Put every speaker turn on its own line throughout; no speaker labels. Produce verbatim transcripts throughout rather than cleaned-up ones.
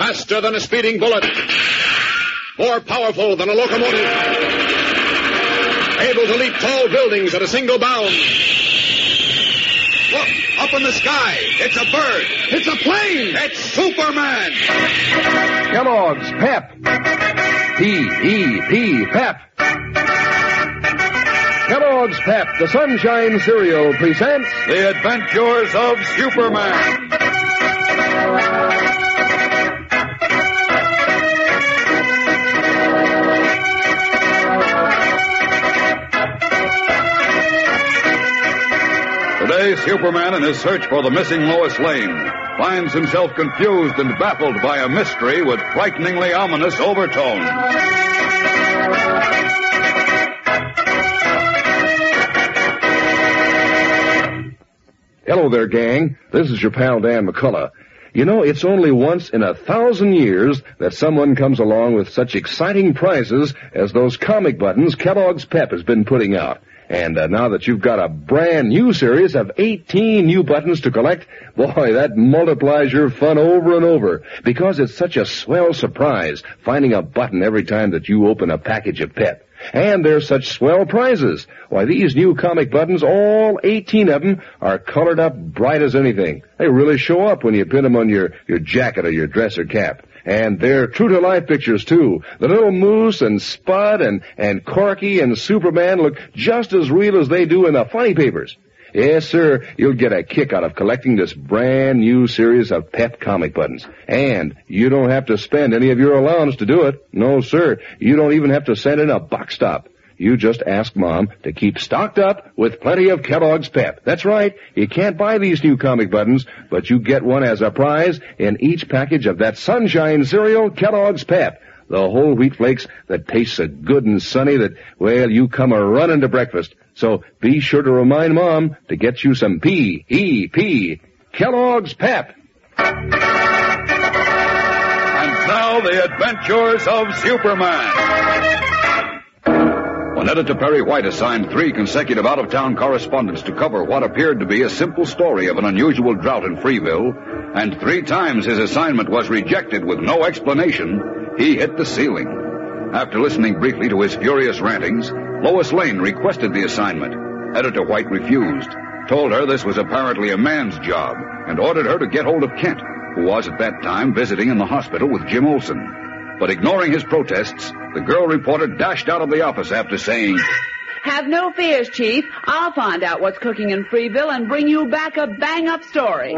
Faster than a speeding bullet. More powerful than a locomotive. Able to leap tall buildings at a single bound. Look, up in the sky. It's a bird.
It's a plane.
It's Superman.
Kellogg's Pep. P E P, Pep. Kellogg's Pep, the Sunshine Cereal, presents
The Adventures of Superman. Today, Superman, in his search for the missing Lois Lane, finds himself confused and baffled by a mystery with frighteningly ominous overtones.
Hello there, gang. This is your pal Dan McCullough. You know, it's only once in a thousand years that someone comes along with such exciting prizes as those comic buttons Kellogg's Pep has been putting out. And uh, now that you've got a brand new series of eighteen new buttons to collect, boy, that multiplies your fun over and over. Because it's such a swell surprise finding a button every time that you open a package of Pep. And they're such swell prizes. Why, these new comic buttons, all eighteen of them, are colored up bright as anything. They really show up when you pin them on your, your jacket or your dress or cap. And they're true-to-life pictures, too. The little Moose and Spud and, and Corky and Superman look just as real as they do in the funny papers. Yes, sir, you'll get a kick out of collecting this brand new series of Pep comic buttons. And you don't have to spend any of your allowance to do it. No, sir, you don't even have to send in a box stop. You just ask Mom to keep stocked up with plenty of Kellogg's Pep. That's right. You can't buy these new comic buttons, but you get one as a prize in each package of that Sunshine cereal, Kellogg's Pep. The whole wheat flakes that taste so good and sunny that, well, you come a-running to breakfast. So be sure to remind Mom to get you some P E P, Kellogg's Pep.
And now, the Adventures of Superman. When Editor Perry White assigned three consecutive out-of-town correspondents to cover what appeared to be a simple story of an unusual drought in Freeville, and three times his assignment was rejected with no explanation, he hit the ceiling. After listening briefly to his furious rantings, Lois Lane requested the assignment. Editor White refused, told her this was apparently a man's job, and ordered her to get hold of Kent, who was at that time visiting in the hospital with Jim Olsen. But ignoring his protests, the girl reporter dashed out of the office after saying,
"Have no fears, Chief. I'll find out what's cooking in Freeville and bring you back a bang-up story."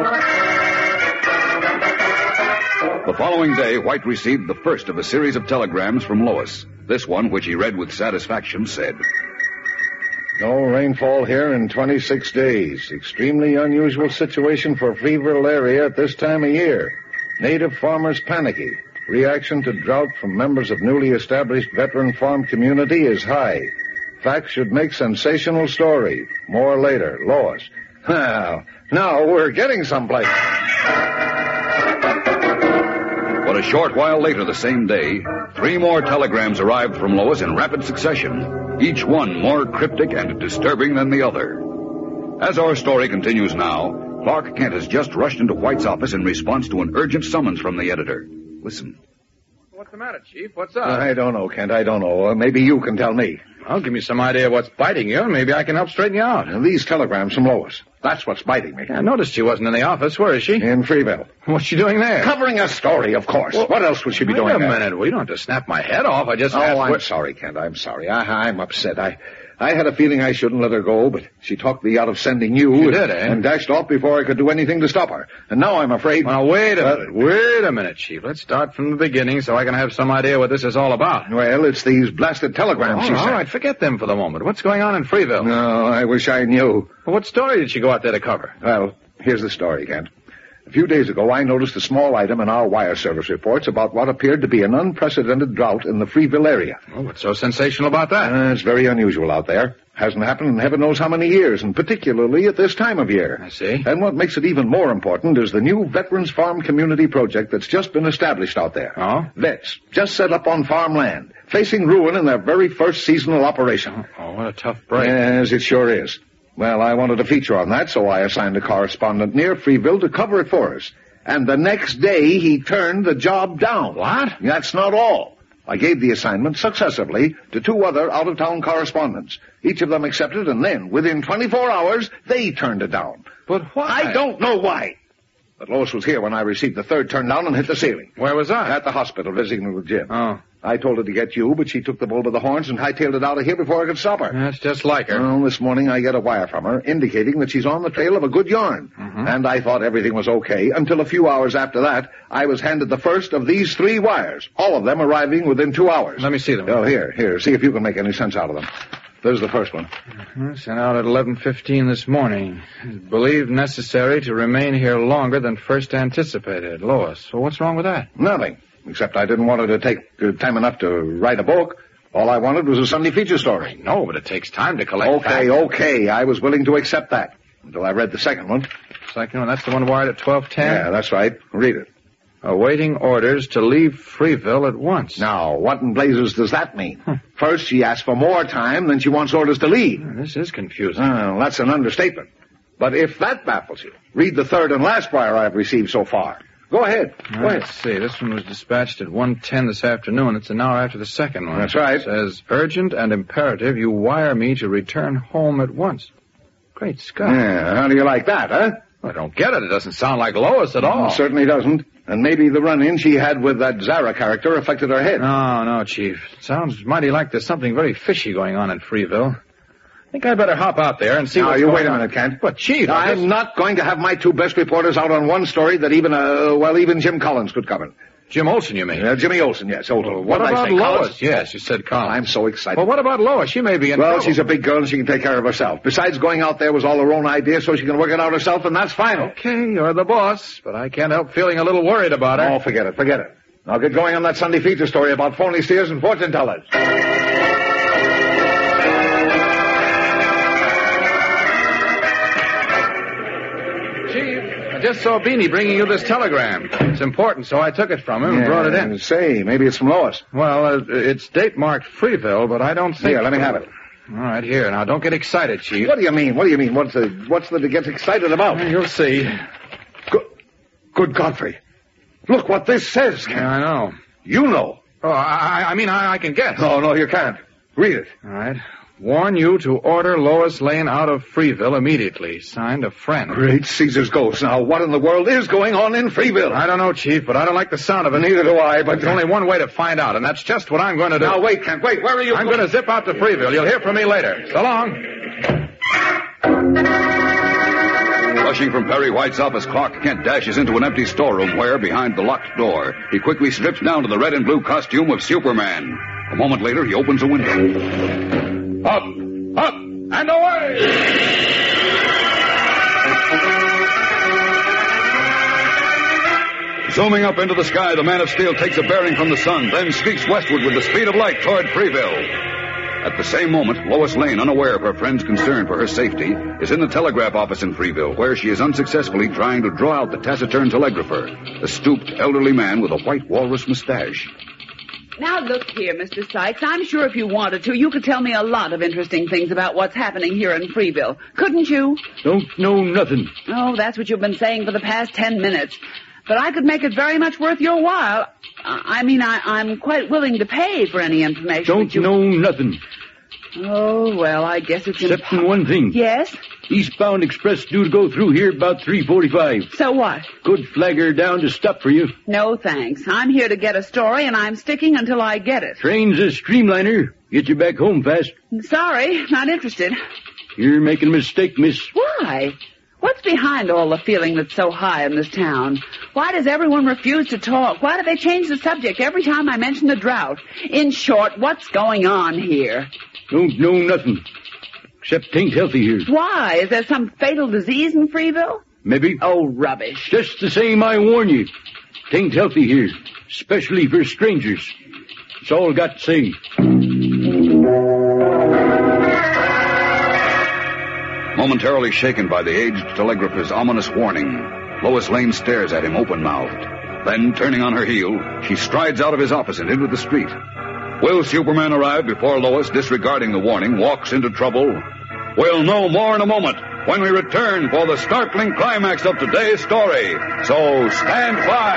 The following day, White received the first of a series of telegrams from Lois. This one, which he read with satisfaction, said,
"No rainfall here in twenty-six days. Extremely unusual situation for Freeville area at this time of year. Native farmers panicky. Reaction to drought from members of newly established veteran farm community is high. Facts should make sensational story. More later. Lois." Now, now we're getting someplace.
But a short while later the same day, three more telegrams arrived from Lois in rapid succession, each one more cryptic and disturbing than the other. As our story continues now, Clark Kent has just rushed into White's office in response to an urgent summons from the editor. Listen.
What's the matter, Chief? What's up?
I don't know, Kent. I don't know. Uh, maybe you can tell me.
Well, give me some idea what's biting you, and maybe I can help straighten you out.
Now, these telegrams from Lois. That's what's biting me.
I noticed she wasn't in the office. Where is she?
In Freeville.
What's she doing there?
Covering a story, of course.
Well,
what else would she be
wait
doing
a
there?
minute. Well, you don't have to snap my head off. I just...
Oh,
asked
I'm
where...
sorry, Kent. I'm sorry. I, I'm upset. I... I had a feeling I shouldn't let her go, but she talked me out of sending you.
She
and,
did, eh?
And dashed off before I could do anything to stop her. And now I'm afraid...
Now, wait a
uh,
minute. Wait a minute, Chief. Let's start from the beginning so I can have some idea what this is all about.
Well, it's these blasted telegrams
Oh,
she
all
sent.
right, forget them for the moment. What's going on in Freeville?
No, I wish I knew.
Well, what story did she go out there to cover?
Well, here's the story, Kent. A few days ago, I noticed a small item in our wire service reports about what appeared to be an unprecedented drought in the Freeville area.
Oh, what's so sensational about that?
Uh, it's very unusual out there. Hasn't happened in heaven knows how many years, and particularly at this time of year.
I see.
And what makes it even more important is the new Veterans Farm Community Project that's just been established out there.
Oh?
Vets, just set up on farmland, facing ruin in their very first seasonal operation.
Oh, what a tough break.
Yes, it sure is. Well, I wanted a feature on that, so I assigned a correspondent near Freeville to cover it for us. And the next day, he turned the job down.
What?
That's not all. I gave the assignment successively to two other out-of-town correspondents. Each of them accepted, and then, within twenty-four hours, they turned it down.
But why?
I don't know why. But Lois was here when I received the third turn down and hit the ceiling.
Where was I?
At the hospital, visiting with Jim.
Oh.
I told her to get you, but she took the bull by the horns and hightailed it out of here before I could stop her.
That's just like her.
Well, this morning I get a wire from her indicating that she's on the trail of a good yarn.
Mm-hmm.
And I thought everything was okay until a few hours after that, I was handed the first of these three wires, all of them arriving within two hours.
Let me see them.
Oh, here, here. See if you can make any sense out of them. There's the first one.
Mm-hmm. Sent out at eleven fifteen this morning. It's believed necessary to remain here longer than first anticipated. Lois, well, what's wrong with that?
Nothing. Except I didn't want her to take uh, time enough to write a book. All I wanted was a Sunday feature story.
No, but it takes time to collect
Okay,
facts.
okay. I was willing to accept that. Until I read the second one.
Second one, that's the one wired at twelve ten?
Yeah, that's right. Read it.
Awaiting orders to leave Freeville at once.
Now, what in blazes does that mean? First, she asks for more time, then she wants orders to leave.
This is confusing.
Well, that's an understatement. But if that baffles you, read the third and last wire I've received so far. Go ahead. Go ahead.
Let's see. This one was dispatched at one ten this afternoon. It's an hour after the second one.
That's right.
It says, urgent and imperative, you wire me to return home at once. Great Scott.
Yeah, how do you like that, huh?
I don't get it. It doesn't sound like Lois at all.
It certainly doesn't. And maybe the run-in she had with that Zara character affected her head.
No, no, Chief. It sounds mighty like there's something very fishy going on in Freeville. I think I'd better hop out there and see
Now,
what's
you
going
wait a
on.
minute, Kent.
But, Chief, I
I'm
just-
not going to have my two best reporters out on one story that even, uh, well, even Jim Collins could cover.
Jim Olsen, you mean?
Uh, Jimmy Olsen, yes, Olsen.
What,
What did I
about
say,
Lois?
Collins?
Yes, you said Collins.
I'm so excited.
Well, what about Lois? She may be in
Well,
trouble.
she's a big girl and she can take care of herself. Besides, going out there was all her own idea, so she can work it out herself, and that's final.
Okay, you're the boss, but I can't help feeling a little worried about her.
Oh, forget it, forget it. I'll get going on that Sunday feature story about phony seers and fortune tellers.
Chief, I just saw Beanie bringing you this telegram. It's important, so I took it from him and brought it in.
Say, maybe it's from Lois.
Well, uh, it's date marked Freeville, but I don't think...
Here, let me have it.
All right, here. Now, don't get excited, Chief.
What do you mean? What do you mean? What's the what's the to get excited about?
Well, you'll see.
Good, good Godfrey. Look what this says.
Yeah, I know.
You know.
Oh, I, I mean, I, I can guess.
No, no, you can't. Read it.
All right. Warn you to order Lois Lane out of Freeville immediately. Signed, a friend.
Great Caesar's ghost. Now, what in the world is going on in Freeville?
I don't know, Chief, but I don't like the sound of it.
Neither do I, but...
There's only one way to find out, and that's just what I'm going to do.
Now, wait, Kent, wait. Where are you
I'm going to zip out to Freeville. You'll hear from me later. So long.
Rushing from Perry White's office, Clark Kent dashes into an empty storeroom where, behind the locked door, he quickly strips down to the red and blue costume of Superman. A moment later, he opens a window. Up, up, and away! Zooming up into the sky, the Man of Steel takes a bearing from the sun, then streaks westward with the speed of light toward Freeville. At the same moment, Lois Lane, unaware of her friend's concern for her safety, is in the telegraph office in Freeville, where she is unsuccessfully trying to draw out the taciturn telegrapher, a stooped, elderly man with a white walrus mustache.
Now, look here, Mister Sykes. I'm sure if you wanted to, you could tell me a lot of interesting things about what's happening here in Freeville. Couldn't you?
Don't know nothing.
Oh, that's what you've been saying for the past ten minutes. But I could make it very much worth your while. I mean, I, I'm quite willing to pay for any information.
Don't
you...
know nothing.
Oh, well, I guess it's...
Except
impo-
in one thing.
Yes?
Eastbound express due to go through here about three forty-five.
So what?
Good flagger down to stop for you.
No, thanks. I'm here to get a story, and I'm sticking until I get it.
Train's a streamliner. Get you back home fast.
Sorry, not interested.
You're making a mistake, miss.
Why? What's behind all the feeling that's so high in this town? Why does everyone refuse to talk? Why do they change the subject every time I mention the drought? In short, what's going on here?
Don't know nothing. Except tain't healthy here.
Why? Is there some fatal disease in Freeville?
Maybe.
Oh, rubbish.
Just the same, I warn you. Tain't healthy here. Especially for strangers. That's all I got to say.
Momentarily shaken by the aged telegrapher's ominous warning, Lois Lane stares at him open-mouthed. Then, turning on her heel, she strides out of his office and into the street. Will Superman arrive before Lois, disregarding the warning, walks into trouble? We'll know more in a moment when we return for the startling climax of today's story. So stand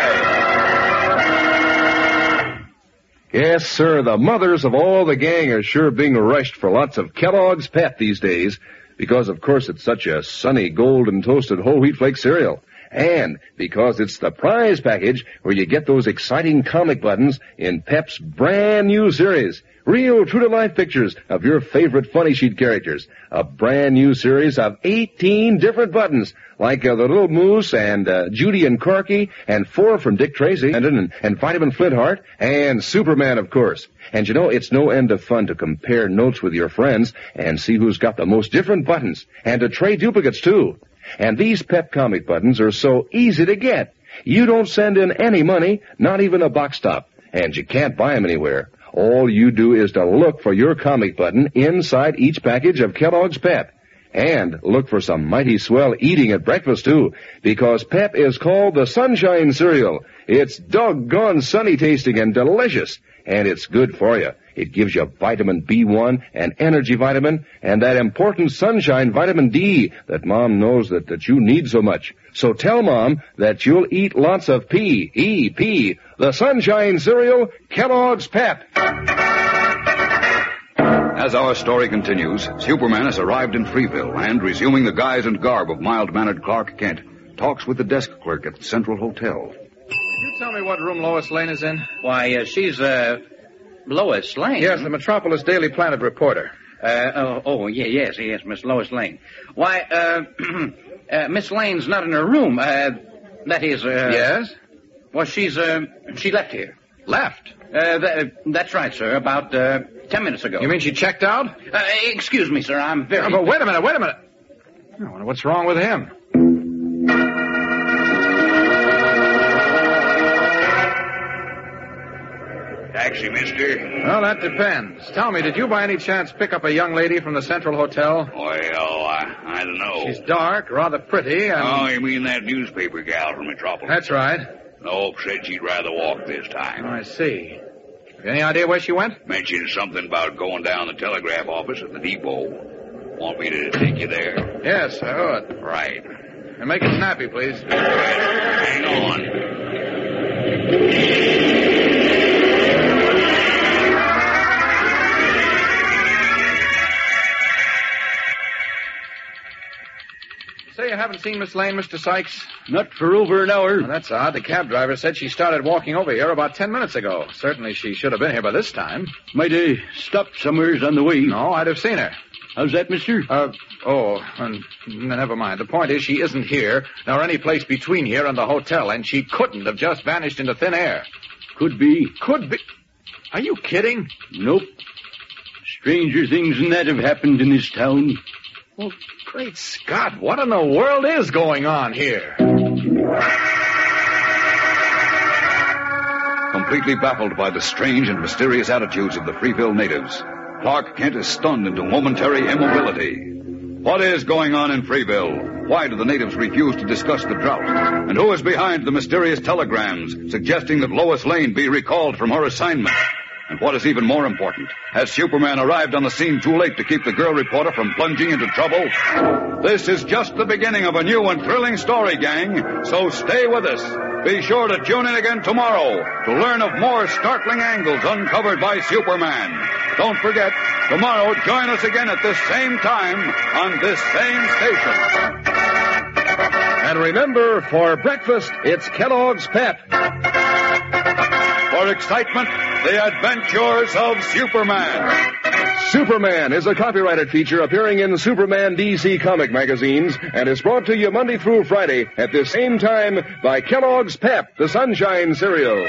by.
Yes, sir, the mothers of all the gang are sure being rushed for lots of Kellogg's Pep these days because, of course, it's such a sunny golden toasted whole wheat flake cereal. And because it's the prize package where you get those exciting comic buttons in Pep's brand new series. Real true-to-life pictures of your favorite funny sheet characters. A brand new series of eighteen different buttons, like uh, the Little Moose and uh, Judy and Corky, and four from Dick Tracy, and, and, and Vitamin Flintheart, and Superman, of course. And you know, it's no end of fun to compare notes with your friends and see who's got the most different buttons, and to trade duplicates, too. And these Pep comic buttons are so easy to get. You don't send in any money, not even a box top, and you can't buy them anywhere. All you do is to look for your comic button inside each package of Kellogg's Pep. And look for some mighty swell eating at breakfast, too, because Pep is called the Sunshine Cereal. It's doggone sunny tasting and delicious, and it's good for you. It gives you vitamin B one and energy vitamin and that important sunshine vitamin D that Mom knows that, that you need so much. So tell Mom that you'll eat lots of P E P, the Sunshine Cereal, Kellogg's Pep.
As our story continues, Superman has arrived in Freeville and, resuming the guise and garb of mild-mannered Clark Kent, talks with the desk clerk at the Central Hotel.
Can you tell me what room Lois Lane is in?
Why, uh, she's, uh, Lois Lane?
Yes, the Metropolis Daily Planet reporter.
Uh, oh, oh, yeah, yes, yes, Miss Lois Lane. Why, uh, uh, Miss Lane's not in her room. Uh, that is, uh...
Yes?
Well, she's, uh, she left here.
Left?
Uh, th- that's right, sir, about, uh, ten minutes ago.
You mean she checked out?
Uh, excuse me, sir, I'm very...
Oh, but wait a minute, wait a minute. I wonder what's wrong with him.
Taxi, mister?
Well, that depends. Tell me, did you by any chance pick up a young lady from the Central Hotel?
Well, I, I don't know.
She's dark, rather pretty, and...
Oh, you mean that newspaper gal from Metropolis?
That's right.
Nope, said she'd rather walk this time.
Oh, I see. Any idea where she went?
Mentioned something about going down the telegraph office at the depot. Want me to take you there?
Yes, I would.
Right.
And make it snappy, please.
Hang on.
Say you haven't seen Miss Lane, Mister Sykes?
Not for over an hour.
Well, that's odd. The cab driver said she started walking over here about ten minutes ago. Certainly she should have been here by this time.
Might have stopped somewheres on the way.
No, I'd have seen her.
How's that, mister?
Uh, oh, um, never mind. The point is she isn't here, nor any place between here and the hotel, and she couldn't have just vanished into thin air.
Could be.
Could be. Are you kidding?
Nope. Stranger things than that have happened in this town.
Well, great Scott, what in the world is going on here?
Completely baffled by the strange and mysterious attitudes of the Freeville natives, Clark Kent is stunned into momentary immobility. What is going on in Freeville? Why do the natives refuse to discuss the drought? And who is behind the mysterious telegrams suggesting that Lois Lane be recalled from her assignment? And what is even more important, has Superman arrived on the scene too late to keep the girl reporter from plunging into trouble? This is just the beginning of a new and thrilling story, gang, so stay with us. Be sure to tune in again tomorrow to learn of more startling angles uncovered by Superman. Don't forget, tomorrow join us again at this same time on this same station.
And remember, for breakfast, it's Kellogg's Pep.
For excitement, the adventures of Superman.
Superman is a copyrighted feature appearing in Superman D C comic magazines and is brought to you Monday through Friday at this same time by Kellogg's Pep, the Sunshine Cereal.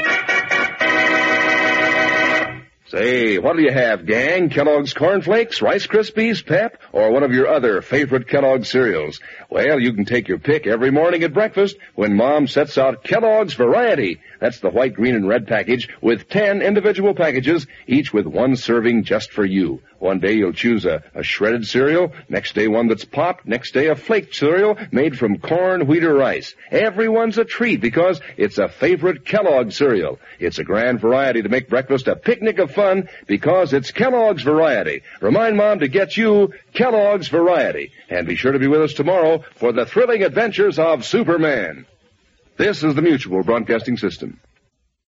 Say, what'll you have, gang? Kellogg's Corn Flakes, Rice Krispies, Pep, or one of your other favorite Kellogg's cereals? Well, you can take your pick every morning at breakfast when Mom sets out Kellogg's Variety. That's the white, green, and red package with ten individual packages, each with one serving just for you. One day you'll choose a, a shredded cereal, next day one that's popped, next day a flaked cereal made from corn, wheat, or rice. Everyone's a treat because it's a favorite Kellogg cereal. It's a grand variety to make breakfast a picnic of fun because it's Kellogg's Variety. Remind Mom to get you Kellogg's Variety. And be sure to be with us tomorrow for the thrilling adventures of Superman. This is the Mutual Broadcasting System.